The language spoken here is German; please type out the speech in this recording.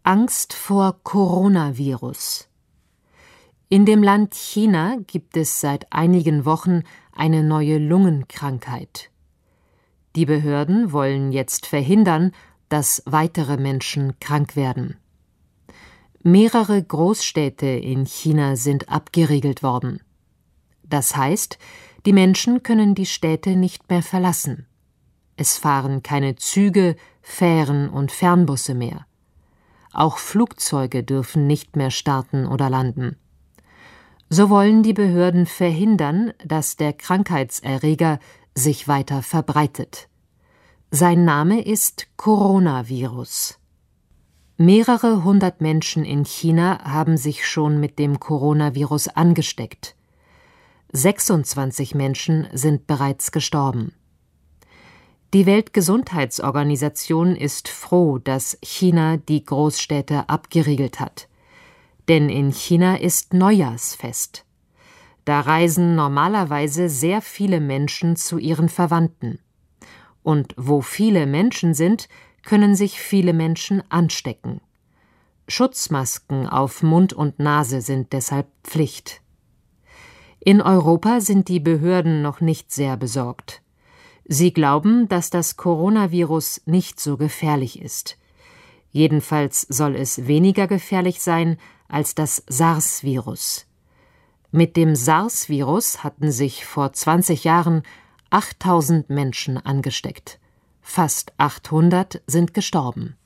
Angst vor Coronavirus. In dem Land China gibt es seit einigen Wochen eine neue Lungenkrankheit. Die Behörden wollen jetzt verhindern, dass weitere Menschen krank werden. Mehrere Großstädte in China sind abgeriegelt worden. Das heißt, die Menschen können die Städte nicht mehr verlassen. Es fahren keine Züge, Fähren und Fernbusse mehr. Auch Flugzeuge dürfen nicht mehr starten oder landen. So wollen die Behörden verhindern, dass der Krankheitserreger sich weiter verbreitet. Sein Name ist Coronavirus. Mehrere hundert Menschen in China haben sich schon mit dem Coronavirus angesteckt. 26 Menschen sind bereits gestorben. Die Weltgesundheitsorganisation ist froh, dass China die Großstädte abgeriegelt hat. Denn in China ist Neujahrsfest. Da reisen normalerweise sehr viele Menschen zu ihren Verwandten. Und wo viele Menschen sind, können sich viele Menschen anstecken. Schutzmasken auf Mund und Nase sind deshalb Pflicht. In Europa sind die Behörden noch nicht sehr besorgt. Sie glauben, dass das Coronavirus nicht so gefährlich ist. Jedenfalls soll es weniger gefährlich sein als das SARS-Virus. Mit dem SARS-Virus hatten sich vor 20 Jahren 8000 Menschen angesteckt. Fast 800 sind gestorben.